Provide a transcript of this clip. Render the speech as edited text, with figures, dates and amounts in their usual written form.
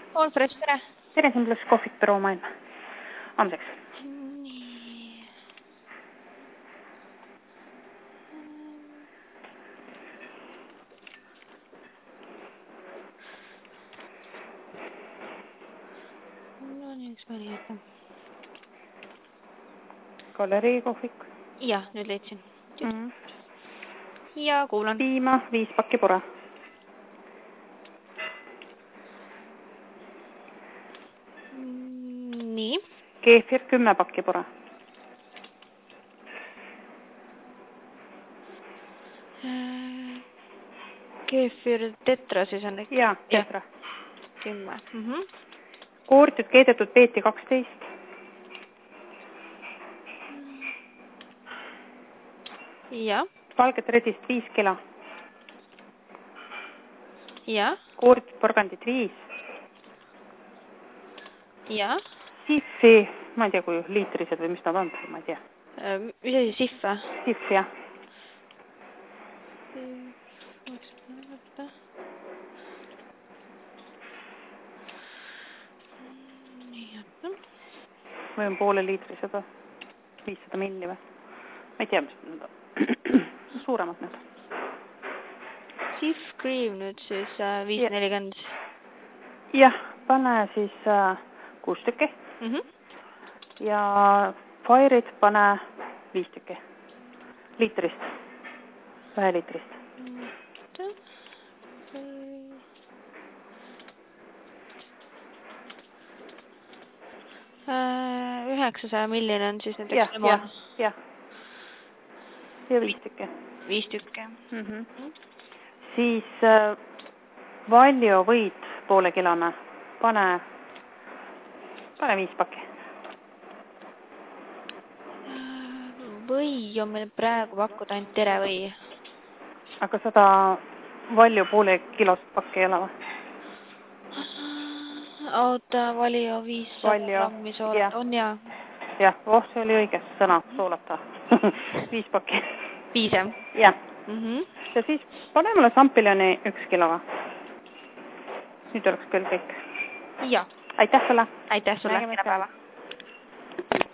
On fresh, tere. Tere, siin pluss kohvik büroo maailma. Homseks. Nii. No nii, üks mõni jätta. Galerii kohvik. Jah, nüüd leidsin. Ja kuulan. Piima 5 pakki pura. Nii. Keefir 10 pakki pura. Keefir tetra siis on ikka? Jaa, tetra. 10. Koortud keedetud peeti 12. Ja. Valget redist 5 kilo. Ja. Koortud porgandit 5. Ja. Siffi, ma ei tea, kui liitrised või mis nad on, ma ei tea. Mis asi, sihv või? Siff, jah. Või on poole liitrised või? 500 milli või? Ma ei tea, mis need on. Suuremad need. Sihv cream nüüd siis 540. Jah, pane siis 6 tükki. Ja Fire'id pane 5 tükki. Liitrist. 1 liitrist. 900 milline on siis näiteks limon? Jah. Ja 5 tükki. 5 tükki. Siis Valjo võid poole kilone. Pane 5 pakki. Või on meil praegu pakkuda ainult terevõi? Aga seda Valjo poole kilost pakki ei ole või? Oota, Valjo 500 grammi soolat on ja? Jah, see oli õige sõna, soolata. 5 pakki. 5? Jah. Ja siis pane mulle Sampiljoni 1 kilo. Nüüd oleks küll kõik. Jah. Aitäh sulle. Aitäh sulle. Kena päeva.